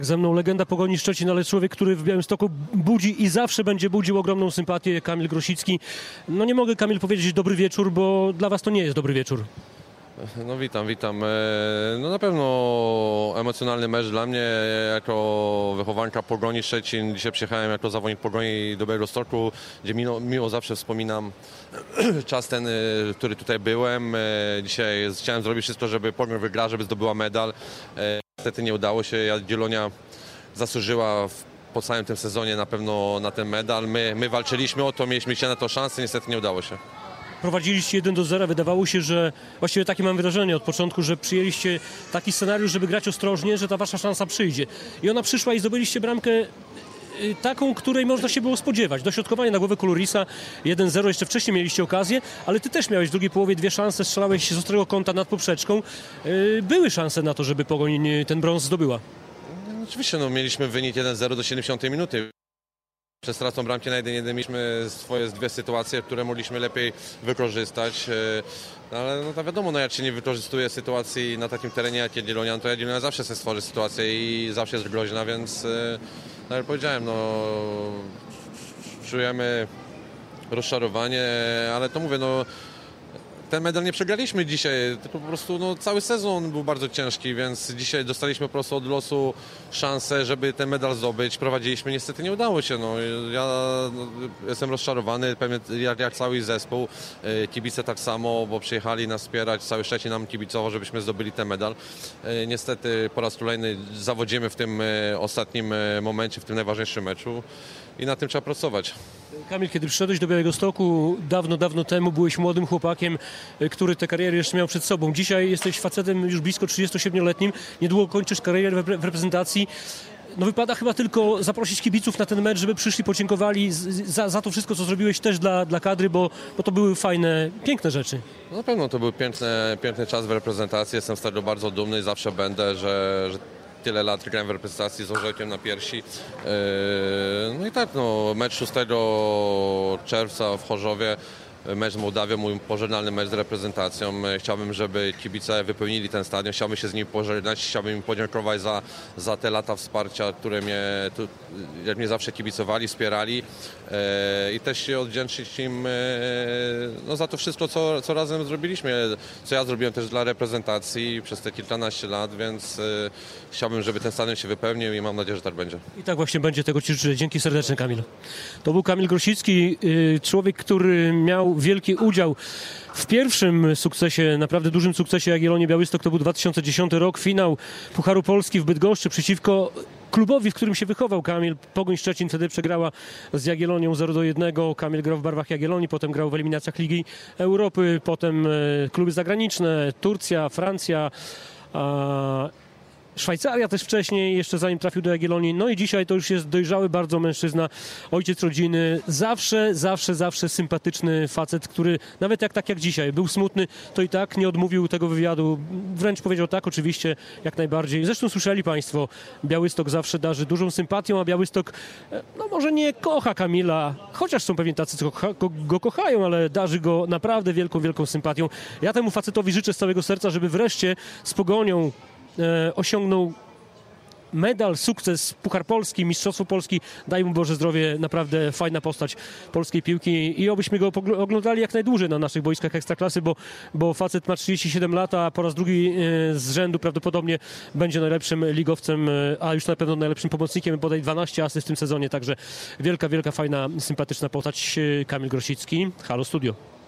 Ze mną legenda Pogoni Szczecin, ale człowiek, który w Białymstoku budzi i zawsze będzie budził ogromną sympatię, Kamil Grosicki. No nie mogę, Kamil, powiedzieć dobry wieczór, bo dla was to nie jest dobry wieczór. No witam. No na pewno emocjonalny mecz dla mnie jako wychowanka Pogoni Szczecin. Dzisiaj przyjechałem jako zawodnik Pogoni do Białegostoku, gdzie miło zawsze wspominam czas ten, który tutaj byłem. Dzisiaj chciałem zrobić wszystko, żeby Pogoń wygrała, żeby zdobyła medal. Niestety nie udało się. Jagiellonia zasłużyła po całym tym sezonie na pewno na ten medal. My walczyliśmy o to, mieliśmy dzisiaj na to szansę, niestety nie udało się. Prowadziliście 1-0, wydawało się, że właściwie takie mam wrażenie od początku, że przyjęliście taki scenariusz, żeby grać ostrożnie, że ta wasza szansa przyjdzie. I ona przyszła i zdobyliście bramkę taką, której można się było spodziewać. Dośrodkowanie na głowę Kulurisa, 1-0, jeszcze wcześniej mieliście okazję, ale ty też miałeś w drugiej połowie dwie szanse, strzelałeś z ostrego kąta nad poprzeczką. Były szanse na to, żeby Pogoń ten brąz zdobyła. No, oczywiście, mieliśmy wynik 1-0 do 70 minuty. Przez stratą bramki na 1-1 mieliśmy swoje dwie sytuacje, które mogliśmy lepiej wykorzystać. Ale to wiadomo, jak się nie wykorzystuje sytuacji na takim terenie jak Jagiellonia, to Jagiellonia zawsze sobie stworzy sytuację i zawsze jest groźna, więc tak jak powiedziałem, czujemy rozczarowanie, ale to mówię, ten medal nie przegraliśmy dzisiaj, tylko po prostu cały sezon był bardzo ciężki, więc dzisiaj dostaliśmy po prostu od losu szansę, żeby ten medal zdobyć. Prowadziliśmy, niestety nie udało się. Ja jestem rozczarowany, pewnie jak cały zespół. Kibice tak samo, bo przyjechali nas wspierać, cały Szczecin nam kibicował, żebyśmy zdobyli ten medal. Niestety po raz kolejny zawodzimy w tym ostatnim momencie, w tym najważniejszym meczu i na tym trzeba pracować. Kamil, kiedy przyszedłeś do Białegostoku dawno temu, byłeś młodym chłopakiem, który tę karierę jeszcze miał przed sobą. Dzisiaj jesteś facetem już blisko 37-letnim, niedługo kończysz karierę w reprezentacji. Wypada chyba tylko zaprosić kibiców na ten mecz, żeby przyszli, podziękowali za to wszystko, co zrobiłeś też dla kadry, bo to były fajne, piękne rzeczy. Na pewno to był piękny czas w reprezentacji. Jestem z tego bardzo dumny i zawsze będę, że tyle lat grałem w reprezentacji z orzełkiem na piersi. I tak, mecz 6 czerwca w Chorzowie, mecz z Mołdawią, mój pożegnalny mecz z reprezentacją. Chciałbym, żeby kibice wypełnili ten stadion, chciałbym się z nimi pożegnać, chciałbym im podziękować za te lata wsparcia, które mnie zawsze kibicowali, wspierali i też się odwdzięczyć im za to wszystko, co razem zrobiliśmy, co ja zrobiłem też dla reprezentacji przez te kilkanaście lat, więc chciałbym, żeby ten stadion się wypełnił i mam nadzieję, że tak będzie. I tak właśnie będzie, tego ci życzę. Dzięki serdeczne, Kamil. To był Kamil Grosicki, człowiek, który miał wielki udział w pierwszym sukcesie, naprawdę dużym sukcesie Jagiellonii Białystok. To był 2010 rok, finał Pucharu Polski w Bydgoszczy przeciwko klubowi, w którym się wychował Kamil. Pogoń Szczecin wtedy przegrała z Jagiellonią 0-1. Kamil grał w barwach Jagiellonii, potem grał w eliminacjach Ligi Europy, potem kluby zagraniczne, Turcja, Francja, Szwajcaria też wcześniej, jeszcze zanim trafił do Jagiellonii. I dzisiaj to już jest dojrzały bardzo mężczyzna, ojciec rodziny. Zawsze sympatyczny facet, który nawet tak jak dzisiaj był smutny, to i tak nie odmówił tego wywiadu. Wręcz powiedział tak, oczywiście, jak najbardziej. Zresztą słyszeli państwo, Białystok zawsze darzy dużą sympatią, a Białystok może nie kocha Kamila, chociaż są pewnie tacy, co go kochają, ale darzy go naprawdę wielką sympatią. Ja temu facetowi życzę z całego serca, żeby wreszcie z Pogonią osiągnął medal, sukces, Puchar Polski, Mistrzostwo Polski. Daj mu Boże zdrowie, naprawdę fajna postać polskiej piłki i obyśmy go oglądali jak najdłużej na naszych boiskach Ekstraklasy, bo facet ma 37 lat, a po raz drugi z rzędu prawdopodobnie będzie najlepszym ligowcem, a już na pewno najlepszym pomocnikiem, bodaj 12 asyst w tym sezonie, także wielka, fajna, sympatyczna postać. Kamil Grosicki, Halo Studio.